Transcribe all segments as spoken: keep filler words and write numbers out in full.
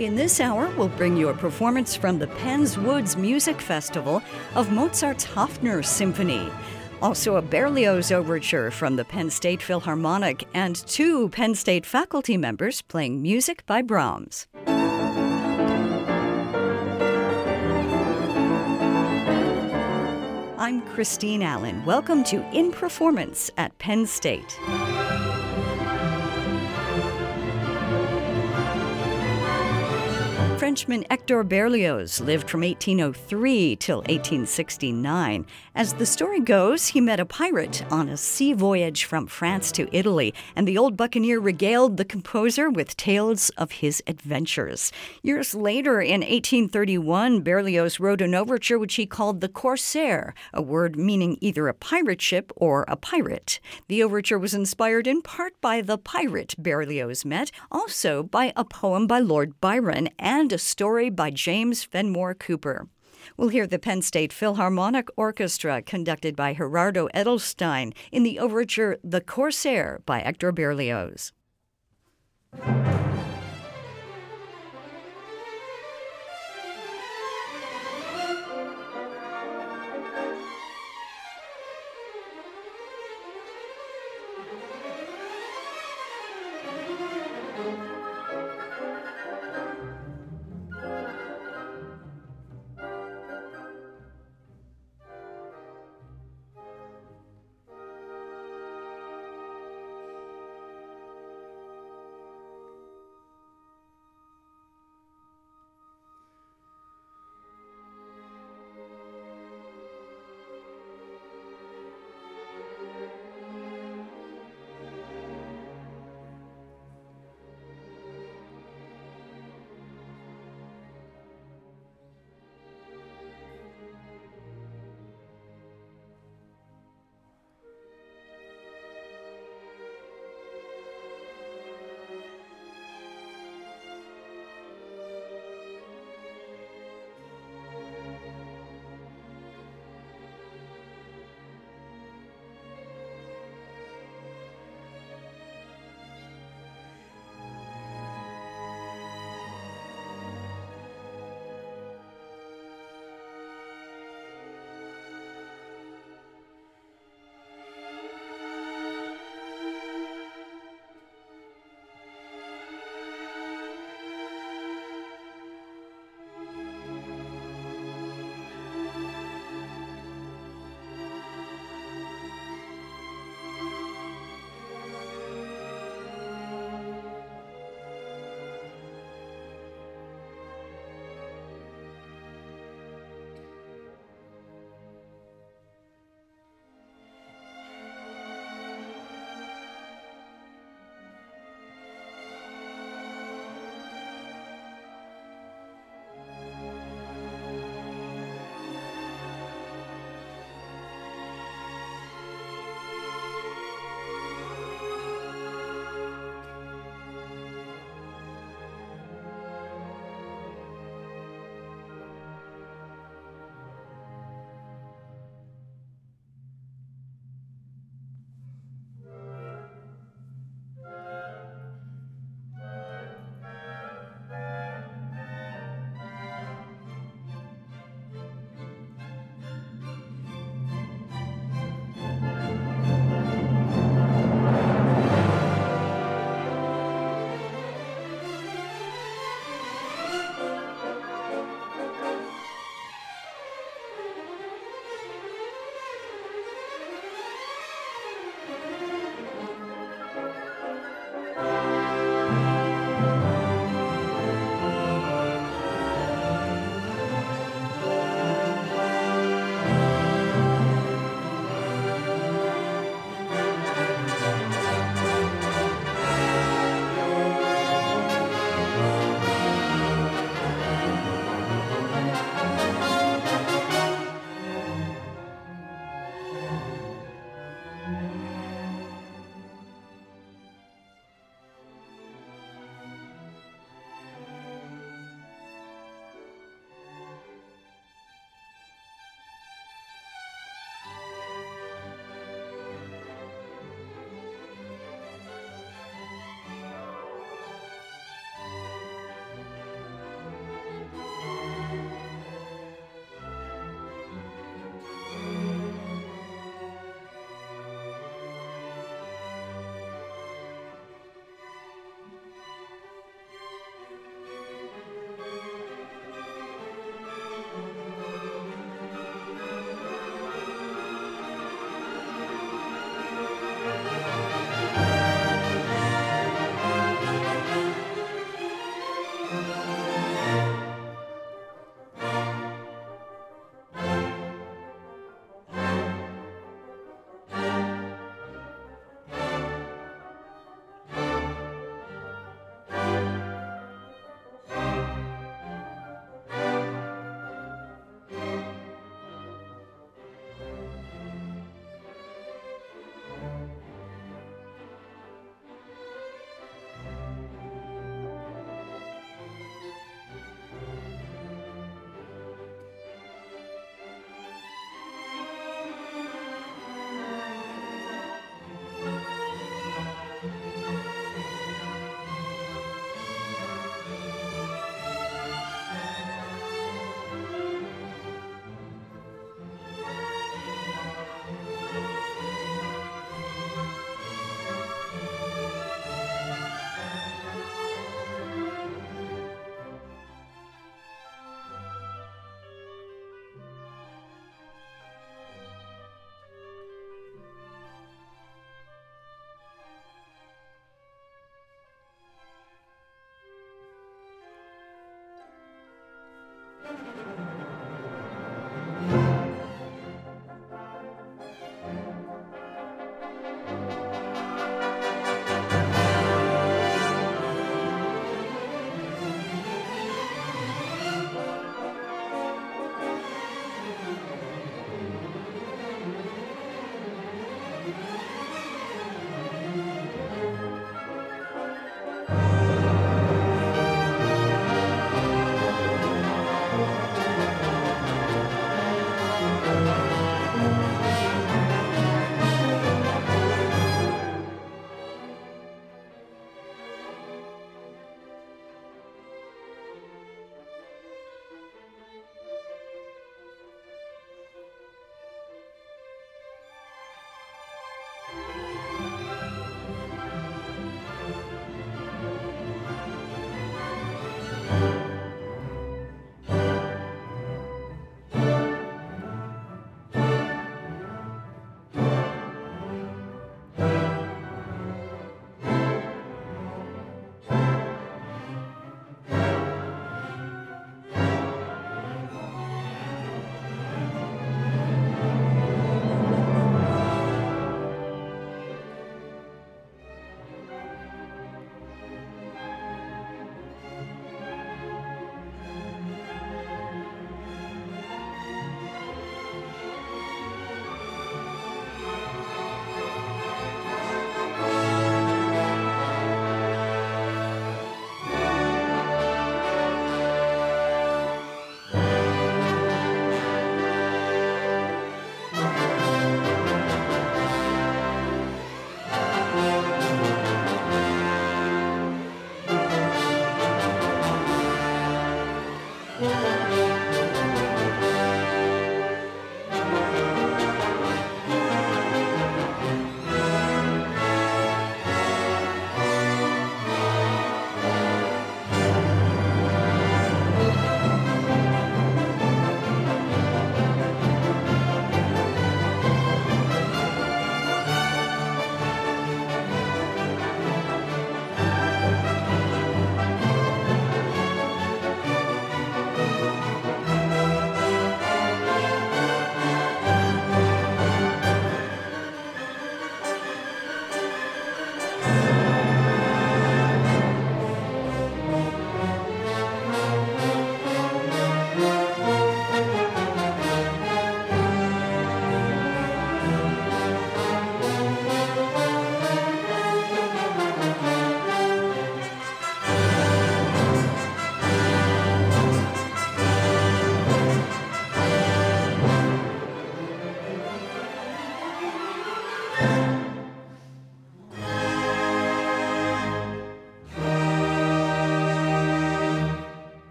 In this hour, we'll bring you a performance from the Penn's Woods Music Festival of Mozart's Hofner Symphony. Also a Berlioz overture from the Penn State Philharmonic and two Penn State faculty members playing music by Brahms. I'm Christine Allen. Welcome to In Performance at Penn State. Frenchman Hector Berlioz lived from eighteen oh three till eighteen sixty-nine. As the story goes, he met a pirate on a sea voyage from France to Italy, and the old buccaneer regaled the composer with tales of his adventures. Years later, in eighteen thirty-one, Berlioz wrote an overture which he called the Corsair, a word meaning either a pirate ship or a pirate. The overture was inspired in part by the pirate Berlioz met, also by a poem by Lord Byron, and a story by James Fenimore Cooper. We'll hear the Penn State Philharmonic Orchestra, conducted by Gerardo Edelstein, in the overture The Corsair by Hector Berlioz.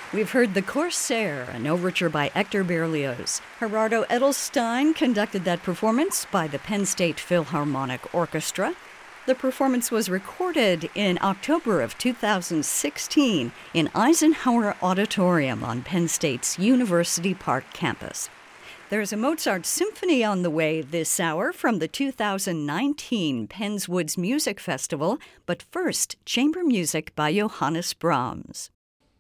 We've heard The Corsair, an overture by Hector Berlioz. Gerardo Edelstein conducted that performance by the Penn State Philharmonic Orchestra. The performance was recorded in October of two thousand sixteen in Eisenhower Auditorium on Penn State's University Park campus. There's a Mozart symphony on the way this hour from the two thousand nineteen Penn's Woods Music Festival, but first, chamber music by Johannes Brahms.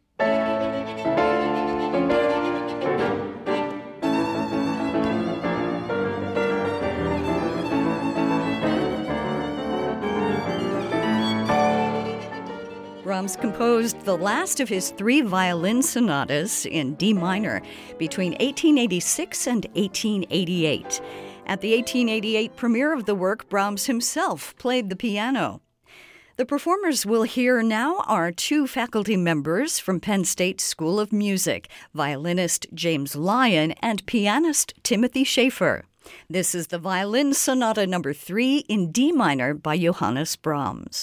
Brahms composed the last of his three violin sonatas in D minor between eighteen eighty-six and eighteen eighty-eight. At the eighteen eighty-eight premiere of the work, Brahms himself played the piano. The performers we'll hear now are two faculty members from Penn State School of Music, violinist James Lyon and pianist Timothy Schaefer. This is the Violin Sonata number three in D minor by Johannes Brahms.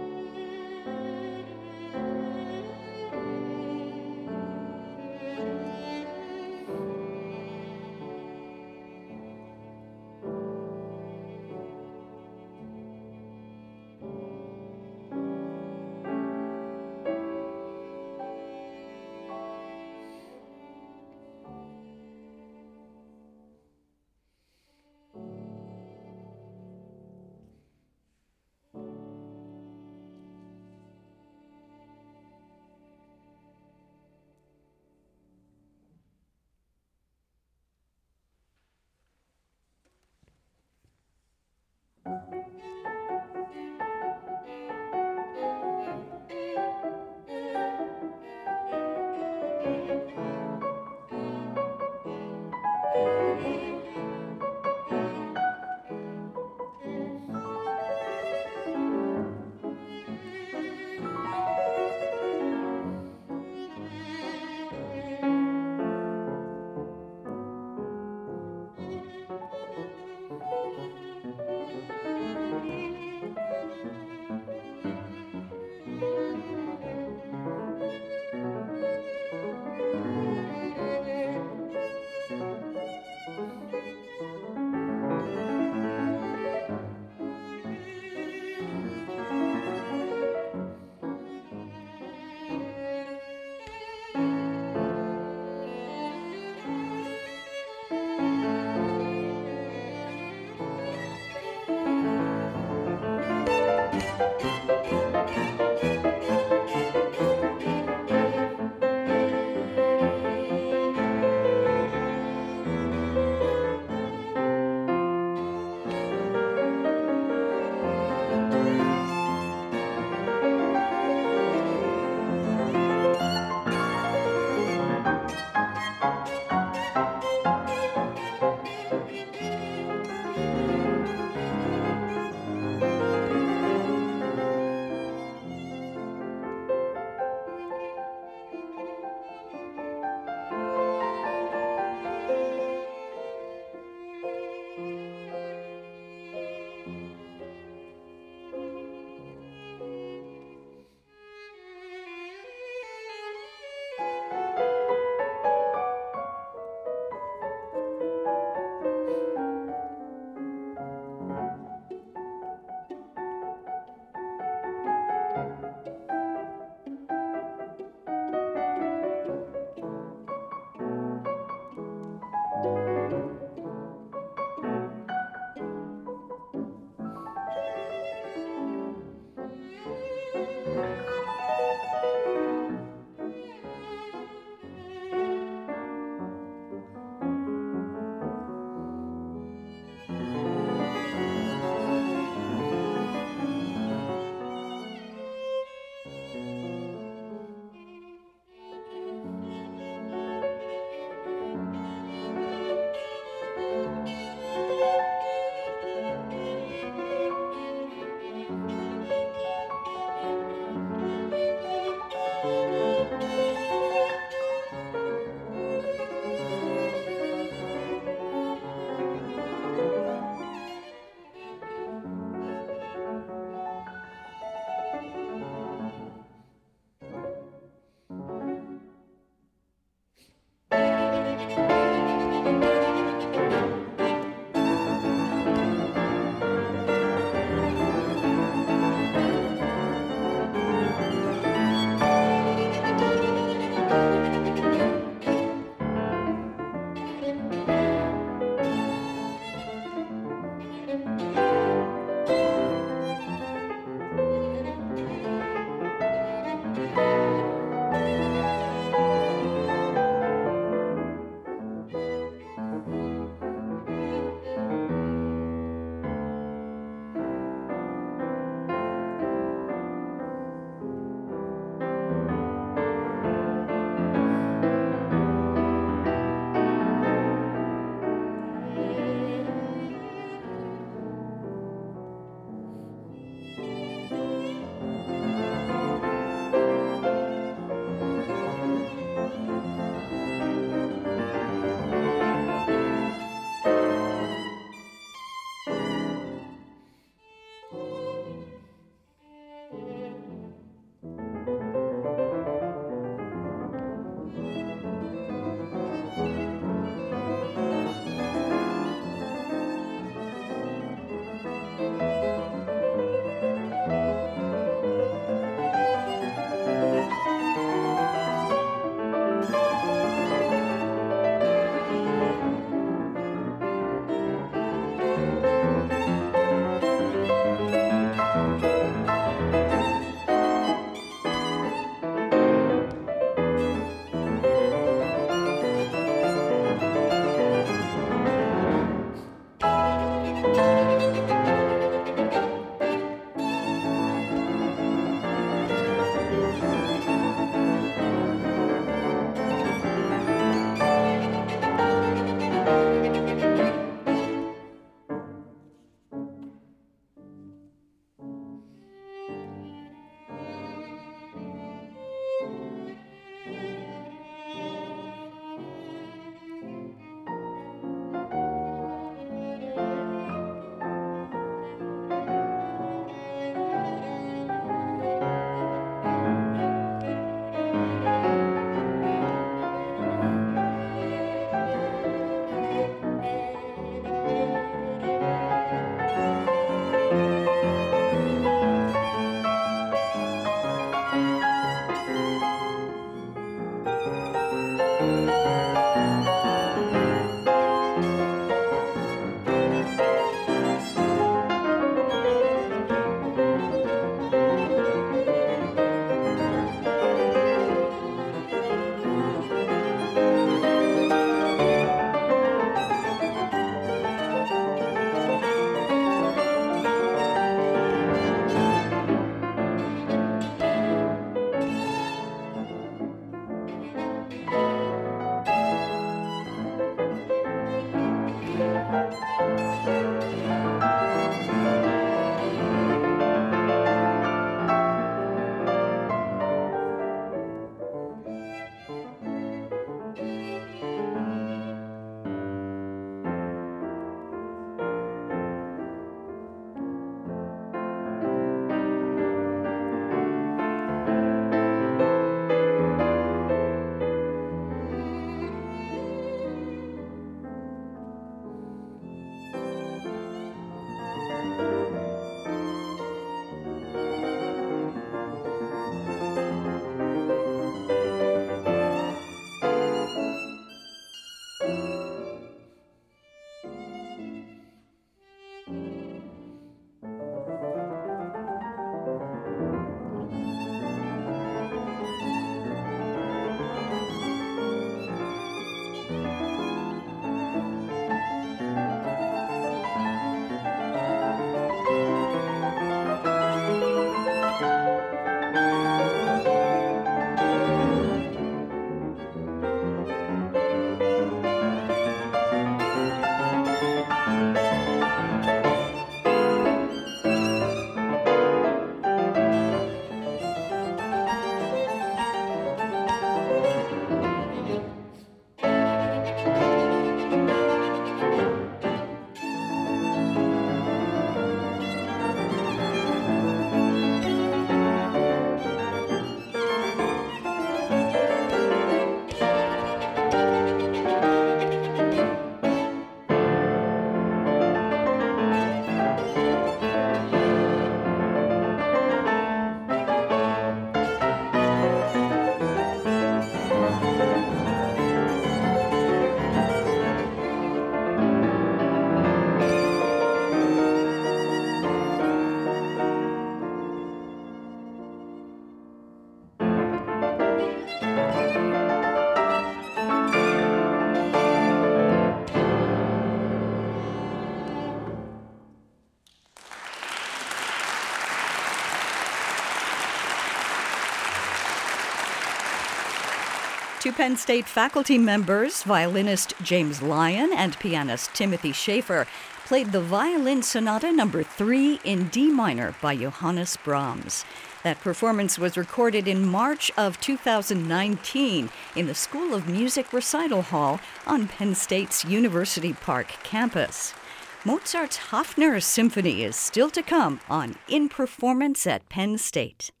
Two Penn State faculty members, violinist James Lyon and pianist Timothy Schaefer, played the Violin Sonata Number three in D minor by Johannes Brahms. That performance was recorded in March of two thousand nineteen in the School of Music Recital Hall on Penn State's University Park campus. Mozart's Hafner Symphony is still to come on In Performance at Penn State.